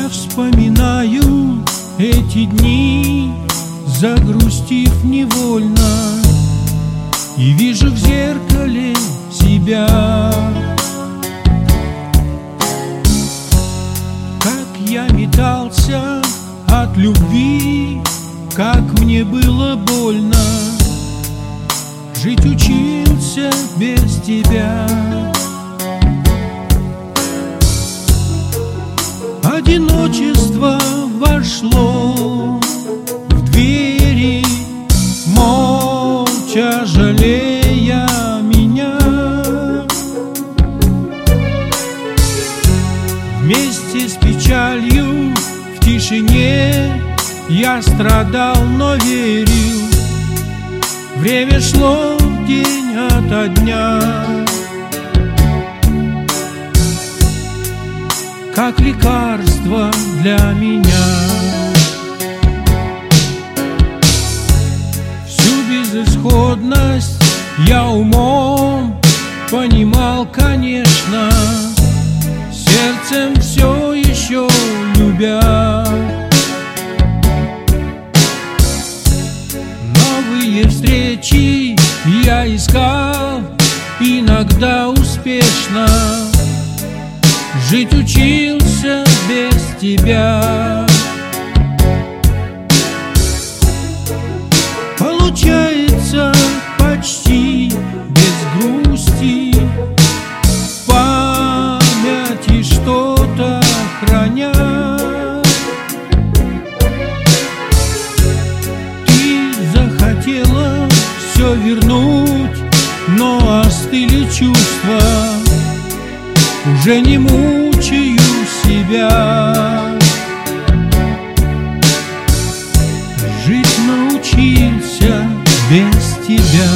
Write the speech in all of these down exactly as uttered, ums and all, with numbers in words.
Я вспоминаю эти дни, загрустив невольно, и вижу в зеркале себя. Как я метался от любви, как мне было больно, жить учился без тебя. Одиночество вошло в двери, молча жалея меня. Вместе с печалью в тишине я страдал, но верил. Время шло день ото дня, как лекарство для меня. Всю безысходность я умом понимал, конечно, сердцем все еще любя. Новые встречи я искал, иногда успешно, жить учился без тебя. Получается почти без грусти, в памяти что-то храня. Ты захотела все вернуть, но остыли чувства, уже не мучаю себя. Жить научился без тебя.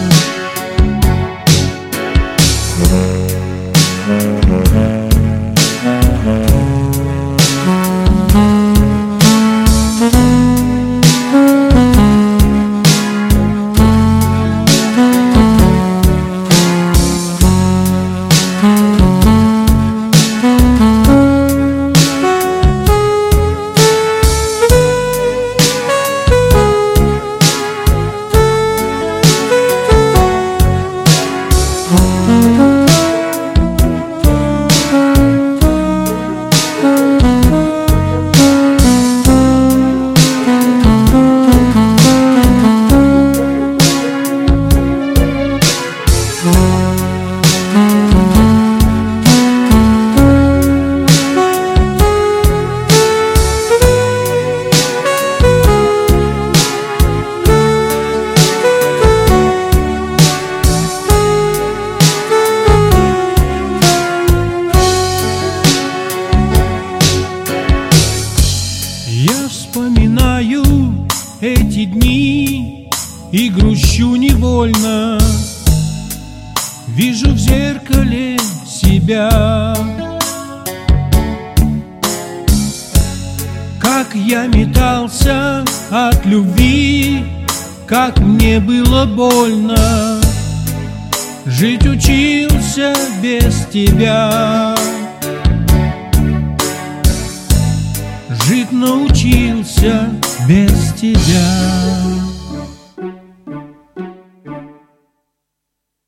Я вспоминаю эти дни и грущу невольно, вижу в зеркале себя. Как я метался от любви, как мне было больно, жить учился без тебя. Жить научился без тебя.